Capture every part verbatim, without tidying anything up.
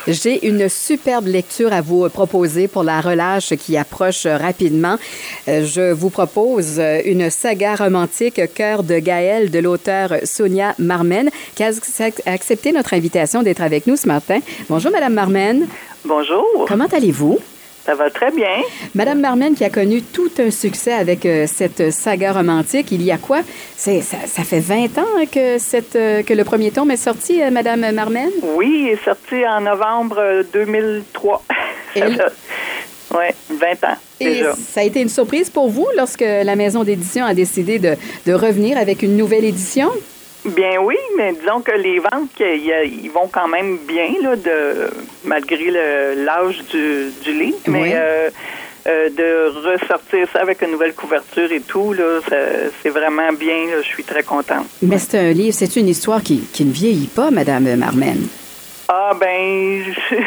J'ai une superbe lecture à vous proposer pour la relâche qui approche rapidement. Je vous propose une saga romantique Cœur de Gaël de l'auteure Sonia Marmen qui a accepté notre invitation d'être avec nous ce matin. Bonjour, Madame Marmen. Bonjour. Comment allez-vous? Ça va très bien. Madame Marmen qui a connu tout un succès avec euh, cette saga romantique. Il y a quoi? C'est, ça, ça fait vingt ans que, cette, euh, que le premier tome est sorti, euh, Madame Marmen? Oui, il est sorti en novembre deux mille trois. Elle... Oui, vingt ans déjà. Et ça a été une surprise pour vous lorsque la maison d'édition a décidé de, de revenir avec une nouvelle édition? Bien oui, mais disons que les ventes, ils vont quand même bien, là, de, malgré le, l'âge du, du livre. Mais oui. euh, euh, de ressortir ça avec une nouvelle couverture et tout, là, ça, c'est vraiment bien. Là, je suis très contente. Mais c'est un livre, c'est une histoire qui, qui ne vieillit pas, Madame Marmen. Ah ben,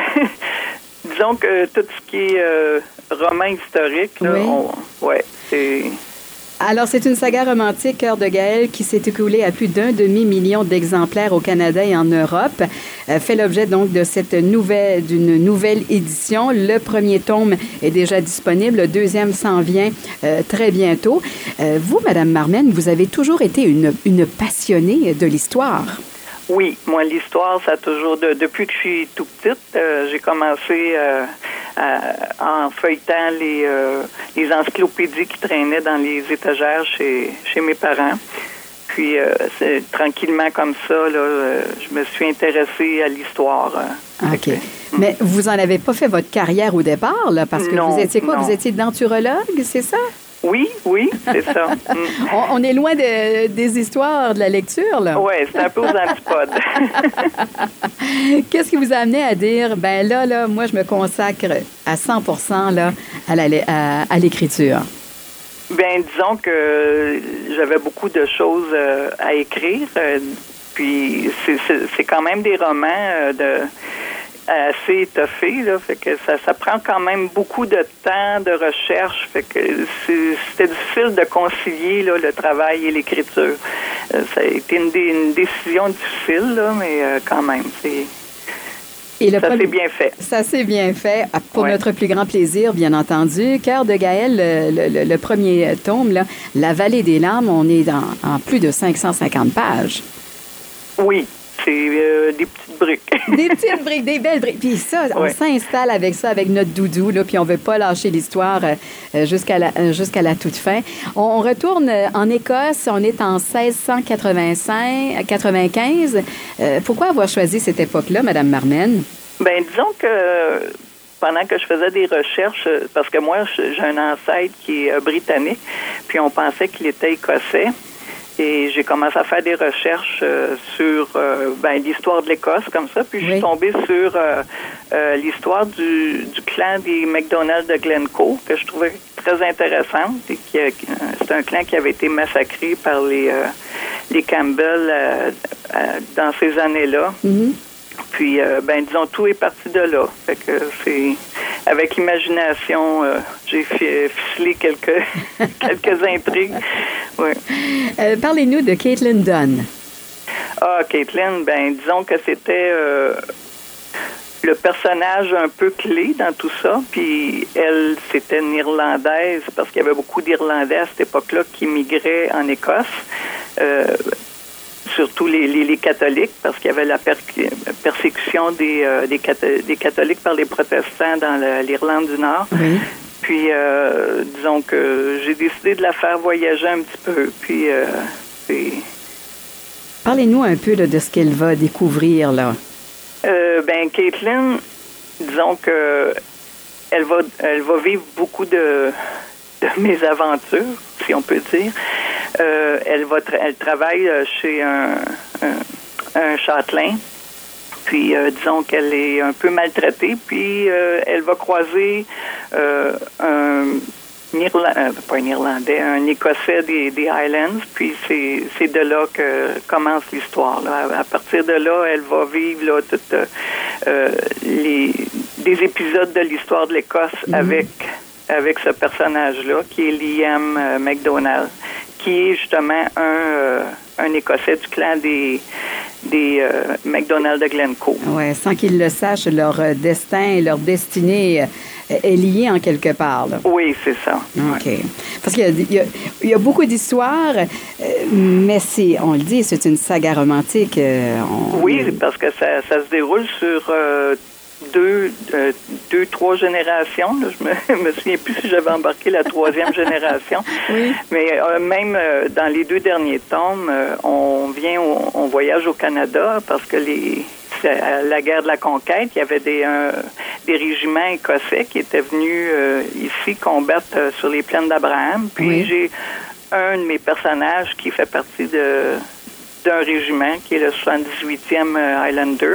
disons que tout ce qui est euh, roman historique, là, oui. on, ouais, c'est... Alors, c'est une saga romantique, Cœur de Gaël, qui s'est écoulée à plus d'un demi-million d'exemplaires au Canada et en Europe. Euh, fait l'objet donc de cette nouvelle, d'une nouvelle édition. Le premier tome est déjà disponible. Le deuxième s'en vient euh, très bientôt. Euh, vous, Madame Marmen, vous avez toujours été une, une passionnée de l'histoire. Oui, moi, l'histoire, ça a toujours... De, depuis que je suis tout petite, euh, j'ai commencé euh, à, en feuilletant les, euh, les encyclopédies qui traînaient dans les étagères chez, chez mes parents. Puis, euh, c'est, tranquillement comme ça, là, euh, je me suis intéressée à l'histoire. Euh, OK. que, Mais vous n'en avez pas fait votre carrière au départ, là, parce que non, vous étiez quoi? Non. Vous étiez denturologue, c'est ça? Oui, oui, c'est ça. on, on est loin de, des histoires de la lecture, là. Oui, c'est un peu aux antipodes. Qu'est-ce qui vous a amené à dire, ben là, là, moi, je me consacre à cent pour cent là, à, la, à, à l'écriture? Bien, disons que j'avais beaucoup de choses euh, à écrire. Euh, puis, c'est, c'est, c'est quand même des romans euh, de... assez étoffé, là, fait que ça, ça prend quand même beaucoup de temps de recherche, fait que c'est, c'était difficile de concilier là, le travail et l'écriture. Euh, ça a été une, une décision difficile, là, mais euh, quand même, c'est... Et le ça premier, s'est bien fait. Ça s'est bien fait, pour ouais. notre plus grand plaisir, bien entendu. Cœur de Gaël, le, le, le premier tome, là, La Vallée des larmes, on est dans, en plus de cinq cent cinquante pages. Oui. C'est euh, des petites briques. Des petites briques, des belles briques. Puis ça, on ouais. s'installe avec ça, avec notre doudou, là, puis on veut pas lâcher l'histoire euh, jusqu'à la, euh, jusqu'à la toute fin. On, on retourne en Écosse, on est en seize cent quatre-vingt-cinq, quatre-vingt-quinze. Euh, pourquoi avoir choisi cette époque-là, Madame Marmen? Bien, disons que pendant que je faisais des recherches, parce que moi, j'ai un ancêtre qui est britannique, puis on pensait qu'il était écossais. Et j'ai commencé à faire des recherches euh, sur euh, ben, l'histoire de l'Écosse, comme ça. Puis oui. je suis tombée sur euh, euh, l'histoire du, du clan des MacDonald de Glencoe, que je trouvais très intéressante. Et qui, euh, c'est un clan qui avait été massacré par les, euh, les Campbell euh, euh, dans ces années-là. Mm-hmm. Puis, euh, ben, disons, tout est parti de là. Fait que c'est... Avec imagination, euh, j'ai ficelé quelques, quelques intrigues. Oui. Euh, parlez-nous de Caitlin Dunn. Ah, Caitlin, ben, disons que c'était euh, le personnage un peu clé dans tout ça. Puis elle, c'était une Irlandaise, parce qu'il y avait beaucoup d'Irlandais à cette époque-là qui migraient en Écosse. Euh, surtout les, les, les catholiques, parce qu'il y avait la per- persécution des, euh, des, catho- des catholiques par les protestants dans le, l'Irlande du Nord. Oui. Puis, euh, disons que j'ai décidé de la faire voyager un petit peu. Puis, euh, c'est... Parlez-nous un peu là, de ce qu'elle va découvrir, là. Euh, ben, Caitlin, disons que elle va, elle va vivre beaucoup de, de mésaventures, si on peut dire. Euh, elle va tra- elle travaille chez un, un, un châtelain, puis euh, disons qu'elle est un peu maltraitée, puis euh, elle va croiser euh, un, Irla- euh, pas un Irlandais, un Écossais des, des Highlands, puis c'est, c'est de là que commence l'histoire. Là. À, à partir de là, elle va vivre là, toutes euh, les des épisodes de l'histoire de l'Écosse mm-hmm. avec avec ce personnage-là, qui est Liam euh, MacDonald, qui est justement un, euh, un Écossais du clan des, des euh, McDonald's de Glencoe. Oui, sans qu'ils le sachent, leur euh, destin, leur destinée euh, est liée en quelque part. Là. Oui, c'est ça. OK. Ouais. Parce qu'il y a, il y a, il y a beaucoup d'histoires, euh, mais c'est, on le dit, c'est une saga romantique. Euh, on, oui, parce que ça, ça se déroule sur euh, deux, euh, deux, trois générations. Là. Je me, me souviens plus si j'avais embarqué la troisième génération. Oui. Mais euh, même euh, dans les deux derniers tomes, euh, on vient, on, on voyage au Canada parce que les à la guerre de la conquête, il y avait des, euh, des régiments écossais qui étaient venus euh, ici combattre euh, sur les plaines d'Abraham. Puis oui. j'ai un de mes personnages qui fait partie de d'un régiment, qui est le soixante-dix-huitième Highlander.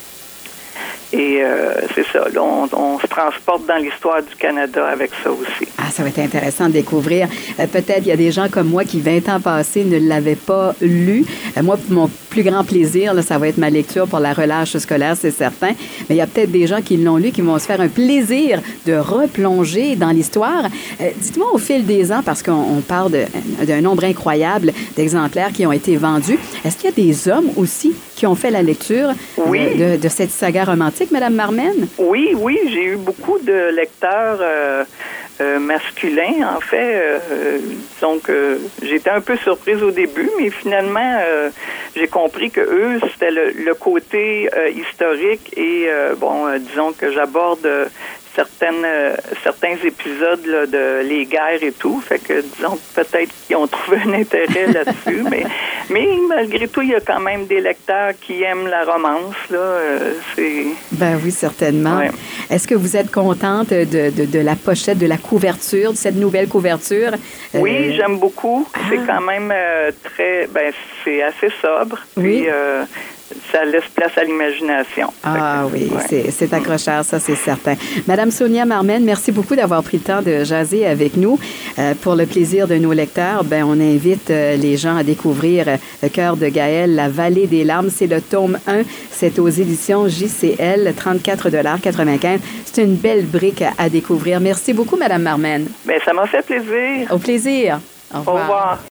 Et euh, c'est ça, là, on, on se transporte dans l'histoire du Canada avec ça aussi. Ah, ça va être intéressant de découvrir. Euh, peut-être il y a des gens comme moi qui, vingt ans passés, ne l'avaient pas lu. Euh, moi, mon plus grand plaisir, là, ça va être ma lecture pour la relâche scolaire, c'est certain. Mais il y a peut-être des gens qui l'ont lu, qui vont se faire un plaisir de replonger dans l'histoire. Euh, dites-moi, au fil des ans, parce qu'on on parle de, d'un nombre incroyable d'exemplaires qui ont été vendus, est-ce qu'il y a des hommes aussi qui ont fait la lecture oui. de, de, de cette saga romantique, Mme Marmen? Oui, oui, j'ai eu beaucoup de lecteurs euh, euh, masculins, en fait. Euh, disons que j'étais un peu surprise au début, mais finalement, euh, j'ai compris que eux, c'était le, le côté euh, historique et, euh, bon, euh, disons que j'aborde euh, certaines, euh, certains épisodes là, de les guerres et tout. Fait que, disons, peut-être qu'ils ont trouvé un intérêt là-dessus, mais, mais malgré tout, il y a quand même des lecteurs qui aiment la romance, là. Euh, c'est... Ben oui, certainement. Ouais. Est-ce que vous êtes contente de, de, de la pochette, de la couverture, de cette nouvelle couverture? Oui, euh... j'aime beaucoup. Ah. C'est quand même euh, très, ben, c'est assez sobre. Puis, oui. Euh, ça laisse place à l'imagination. Ah que, oui, ouais. c'est, c'est accrocheur, ça, c'est certain. Madame Sonia Marmen, merci beaucoup d'avoir pris le temps de jaser avec nous. Euh, pour le plaisir de nos lecteurs, ben, on invite euh, les gens à découvrir euh, Le cœur de Gaël, La vallée des larmes. C'est le tome un. C'est aux éditions J C L, trente-quatre dollars quatre-vingt-quinze. C'est une belle brique à, à découvrir. Merci beaucoup, Madame Marmen. Bien, ça m'a fait plaisir. Au plaisir. Au revoir. Au revoir.